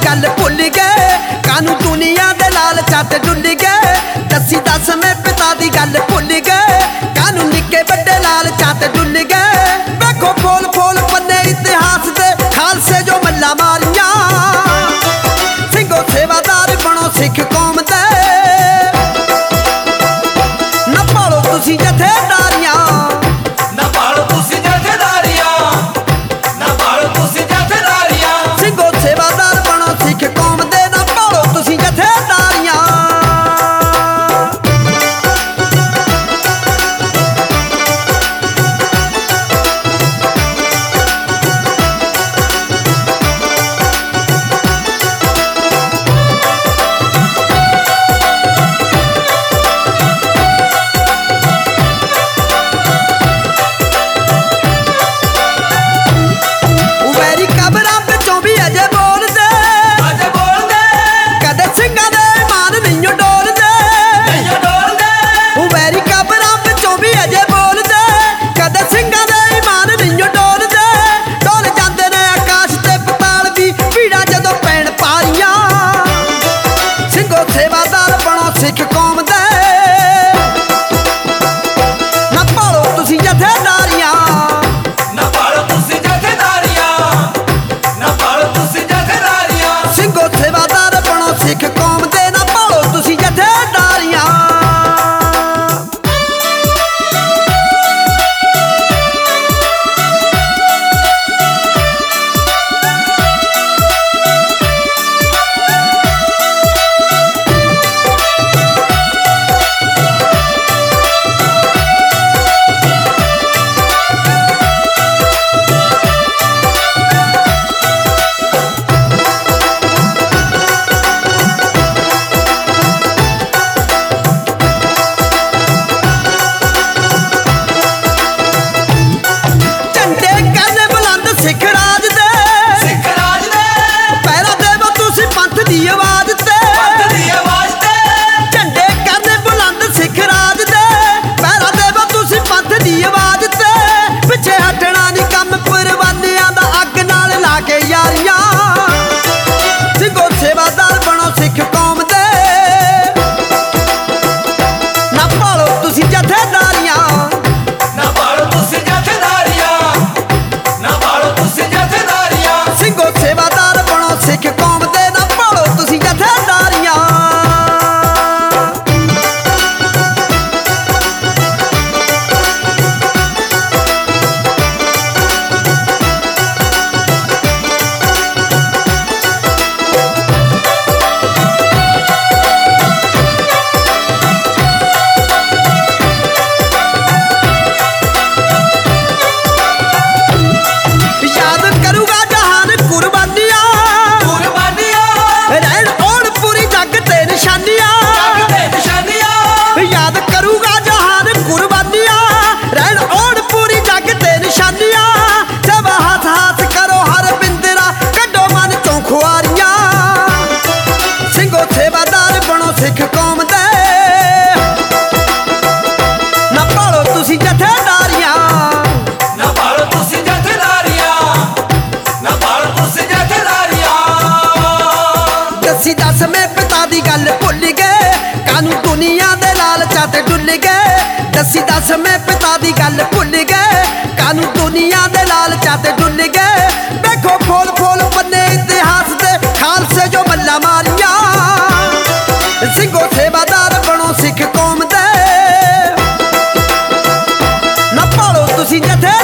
गल भुल गए, कानू दुनिया दे लालचां ते डुल गए। दसी दस मैं पिता दी गल भुल गए, कानू निक्के बड़े लालचां ते डुल गए। देखो फोल फोल पन्ने इतिहास दे खालसे जो मल्ला मारियां, सिंघो सेवादार बनो सिख कौम दे, ना पालो तुसी जथेदारियां, ना पालो तुसी जथेदारियां, ना पालो तुसी जथेदारियां। सिंघो सेवादार बनो सिख कौम दे, ना पालो तुसी जथेदारियां। वैरी कबरां विचों भी अजे बोलदे, अजे बोलदे, कदे ਸਿੰਘਾਂ ਦੇ ईमान नहीं डोलदे। नहीं डोलदे, वैरी कबरां विचों भी अजे बोलदे, कदे ਸਿੰਘਾਂ ਦੇ ईमान नहीं डोलदे। डोल ਜਾਂਦੇ ਨੇ आकाश ते पताल भी भीड़ां जदों पैण पारीਆਂ। ਸਿੰਘੋ सेवादार बनो सिख कौम दे, ना पालो तुसी जथेदारियां, ना पालो तुसी जथेदारियां, ना पालो तुसी जथेदारियां। ਸਿੰਘੋ सेवादार बनो सिख कौम दे, ना पालो तुसी जथेदारियां। झंडे करने बुलंद सिख राज दे, सिख राज दे, पैरा देवो तुसी पंथ दी आवाज ते। पंथ दी आवाज ते, झंडे करने बुलंद सिख राज दे, पैरा देवो तुसी पंथ दी आवाज ते। पिछे हटना नहीं कम परवानियां दा, अग नाल ला के यारियां। ਸਿੰਘੋ सेवादार बनो सिख कौम दे, ना पालो तुसी जथेदारियां, ना पालो तुसी जथेदारियां, ना पालो तुसी जथेदारियां। ਸਿੰਘੋ सेवादार बनो सिख कौम दे, ना पालो तुसी जथेदारियां। याद करूगा जहान कुर्बानियां, कुर्बानियां, रहन ओढ़ पूरी जग ते निशानियां। जग ते निशानियां। याद करूगा जहान कुर्बानियां, रहन ओढ़ पूरी जग ते निशानियां। जब हाथ हाथ करो हर बिंदरा, कड्डो मन चों खुआरियां। ਸਿੰਘੋ सेवादार बनो सिख कौम दे, ना पालो तुसी जथेदारियां, ना पालो तुसी जथेदारियां, ना पालो तुसी जथेदारियां। दसी दस मैं पिता दी गल भुल गए, कानू दुनिया दे लालचां ते डुल गए। दसी दस मैं पिता दी गल भुल गए, कानू दुनिया दे लालचां ते डुल गए। देखो फोल फोल पन्ने इतिहास दे खालसे जो मल्ला मारियां। ਸਿੰਘੋ सेवादार बनो सिख कौम दे, ना पालो तुसी जथे